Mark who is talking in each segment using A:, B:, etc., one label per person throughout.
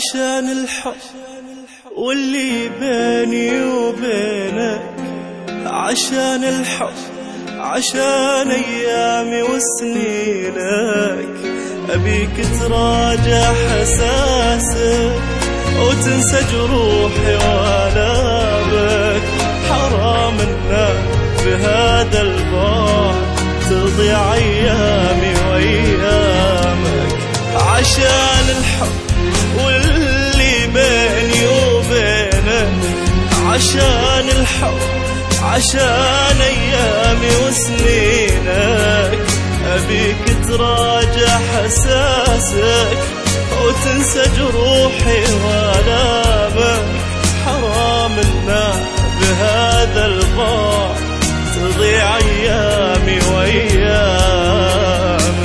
A: عشان الحب واللي بيني وبينك، عشان الحب، عشان أيامي وسنينك، أبيك تراجع حساسك وتنسى جروحي وآلامك. حرام إنك بهذا البعد تضيع أيامي وأيامك. عشان الحب واللي بيني وبينك، عشان الحب، عشان أيامي وسنينك، أبيك تراجع حساسك وتنسى جروحي وآلامك. حرام إنك بهذا البعد تضيع أيامي وأيامك.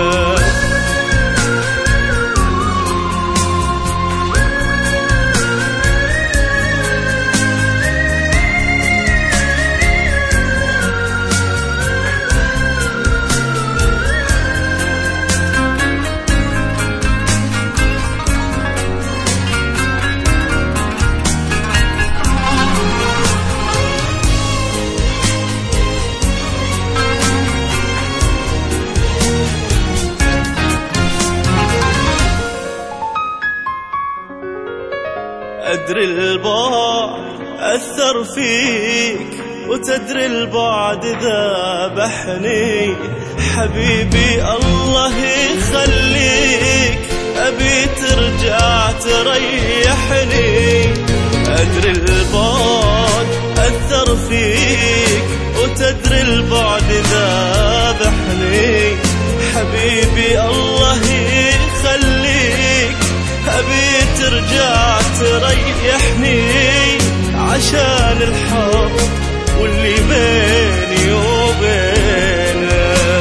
A: أدري البعد أثر فيك، وتدري البعد ذابحني. حبيبي الله يخليك، أبي ترجع تريحني. أدري البعد أثر فيك، وتدري البعد ذابحني. حبيبي الله يخليك، أبي ترجع تريحني. عشان الحب واللي بيني وبينك.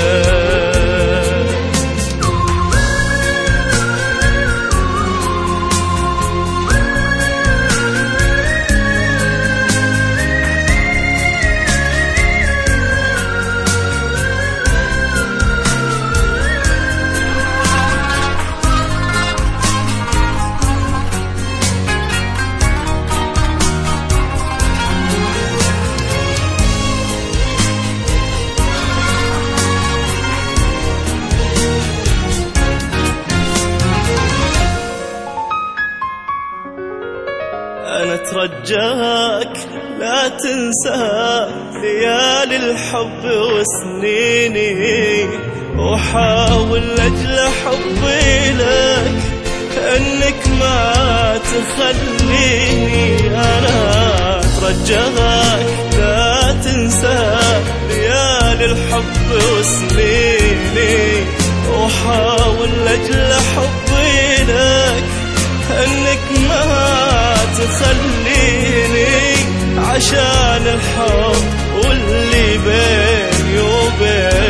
A: أنا أترجاك لا تنسى ليالي الحب وسنيني، وحاول أجل حبي لك أنك ما تخليني. أنا أترجاك لا تنسى ليالي الحب وسنيني، وحاول أجل حبي لك أنك ما تخليني. عشان الحب واللي بيني وبينك.